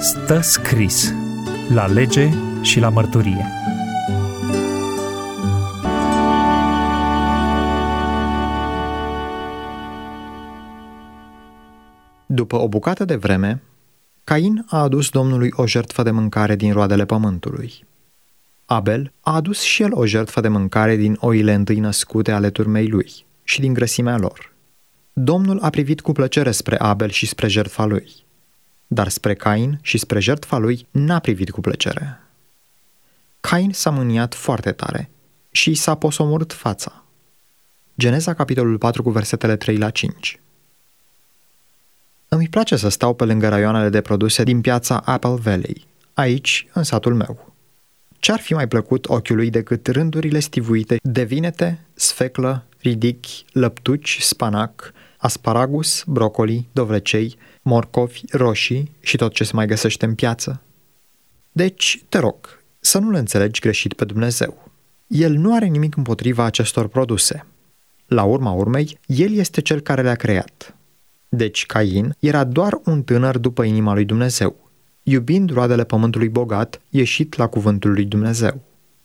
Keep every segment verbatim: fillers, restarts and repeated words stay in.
Stă scris la lege și la mărturie. După o bucată de vreme, Cain a adus Domnului o jertfă de mâncare din roadele pământului. Abel a adus și el o jertfă de mâncare din oile întâi născute ale turmei lui și din grăsimea lor. Domnul a privit cu plăcere spre Abel și spre jertfa lui, dar spre Cain și spre jertfa lui n-a privit cu plăcere. Cain s-a mâniat foarte tare și i s-a posomorât fața. Geneza, capitolul patru, cu versetele trei la cinci. Îmi place să stau pe lângă raioanele de produse din piața Apple Valley, aici, în satul meu. Ce-ar fi mai plăcut ochiului decât rândurile stivuite de vinete, sfeclă, ridichi, lăptuci, spanac, asparagus, brocoli, dovlecei, morcovi, roșii și tot ce se mai găsește în piață? Deci, te rog, să nu-L înțelegi greșit pe Dumnezeu. El nu are nimic împotriva acestor produse. La urma urmei, El este Cel care le-a creat. Deci Cain era doar un tânăr după inima lui Dumnezeu, iubind roadele pământului bogat, ieșit la cuvântul lui Dumnezeu.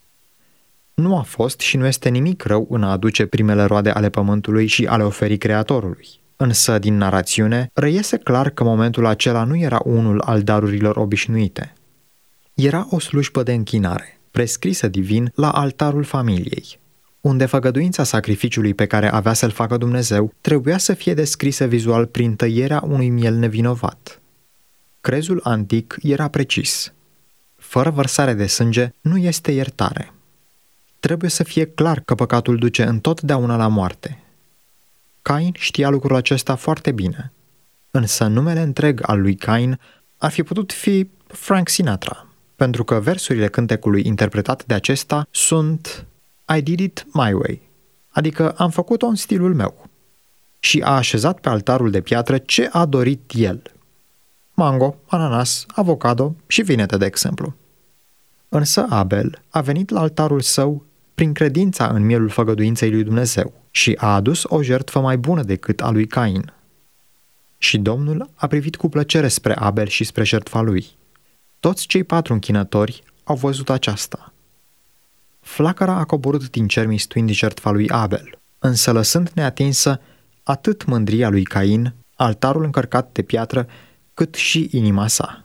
Nu a fost și nu este nimic rău în a aduce primele roade ale pământului și a le oferi Creatorului. Însă, din narațiune, reiese clar că momentul acela nu era unul al darurilor obișnuite. Era o slujbă de închinare, prescrisă divin la altarul familiei, unde făgăduința sacrificiului pe care avea să-l facă Dumnezeu trebuia să fie descrisă vizual prin tăierea unui miel nevinovat. Crezul antic era precis. Fără vărsare de sânge nu este iertare. Trebuie să fie clar că păcatul duce întotdeauna la moarte. Cain știa lucrul acesta foarte bine, însă numele întreg al lui Cain ar fi putut fi Frank Sinatra, pentru că versurile cântecului interpretat de acesta sunt I did it my way, adică am făcut-o în stilul meu. Și a așezat pe altarul de piatră ce a dorit el. Mango, ananas, avocado și vinete, de exemplu. Însă Abel a venit la altarul său prin credința în mielul făgăduinței lui Dumnezeu și a adus o jertfă mai bună decât a lui Cain. Și Domnul a privit cu plăcere spre Abel și spre jertfa lui. Toți cei patru închinători au văzut aceasta. Flacăra a coborât din cer mistuind jertfa lui Abel, însă lăsând neatinsă atât mândria lui Cain, altarul încărcat de piatră, cât și inima sa.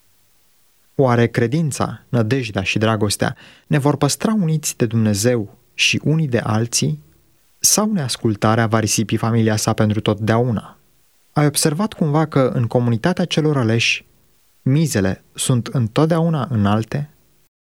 Oare credința, nădejdea și dragostea ne vor păstra uniți de Dumnezeu și unii de alții? Sau neascultarea va risipi familia sa pentru totdeauna? Ai observat cumva că în comunitatea celor aleși, mizele sunt întotdeauna înalte?